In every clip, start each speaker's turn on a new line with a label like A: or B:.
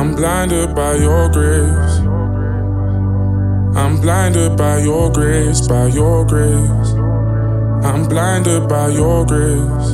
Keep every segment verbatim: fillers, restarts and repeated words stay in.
A: I'm blinded by your grace. I'm blinded by your grace, by your grace. I'm blinded by your grace.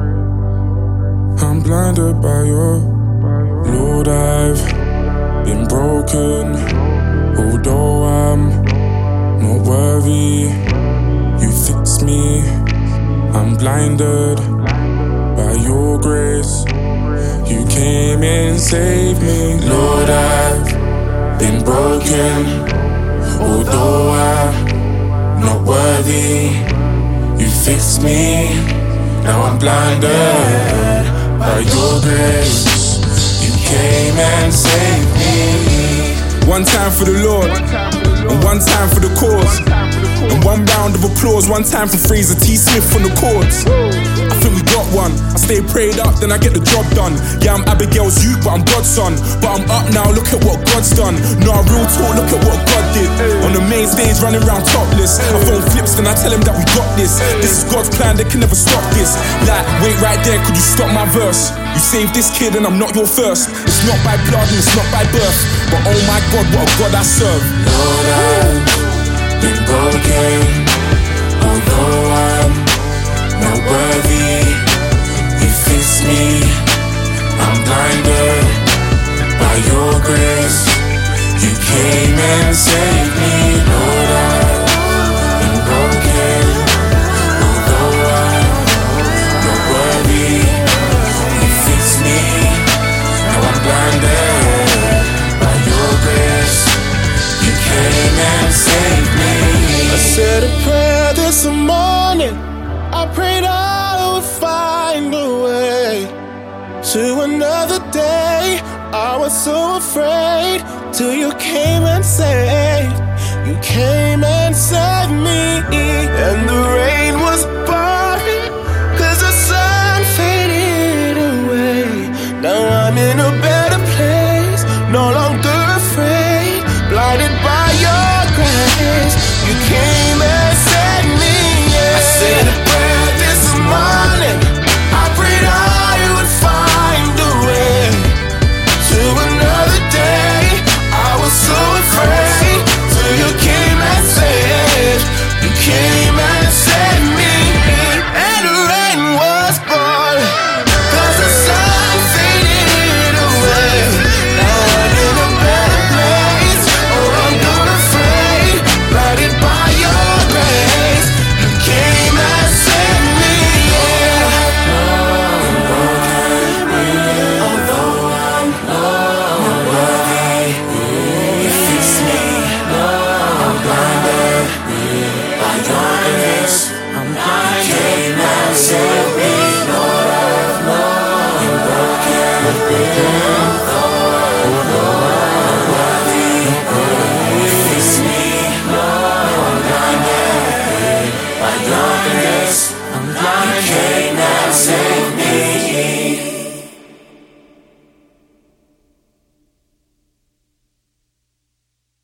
A: I'm blinded by your Lord, I've been broken. Although I'm not worthy, you fix me. I'm blinded by your grace. You came and saved me. Lord, I've been broken. Although I'm not worthy, you fixed me. Now I'm blinded by your grace. You came and saved me. One time for the Lord, and one time for the cause, and one round of applause, one time for Fraser T. Smith on the chords. I think we got one. I stay prayed up, then I get the job done. Yeah, I'm Abigail's youth, but I'm God's son. But I'm up now, look at what God's done. Nah, real talk, look at what God did. On the main stage, running around topless. I phone flips, then I tell him that we got this. This is God's plan, they can never stop this. Like, wait right there, could you stop my verse? You saved this kid and I'm not your first. It's not by blood and it's not by birth, but oh my God, what a God I serve.
B: Lord, I've been broken. Although I'm not worthy, you fixed me. I'm blinded by your grace. You came and saved me. Lord, I've been broken. Although I'm not worthy, you fixed me. Now I'm blinded by your grace. You came and saved me.
C: I said a prayer this morning. I prayed I would find a way to another day. I was so afraid till you came and saved. You came and saved me. And the rain was pouring.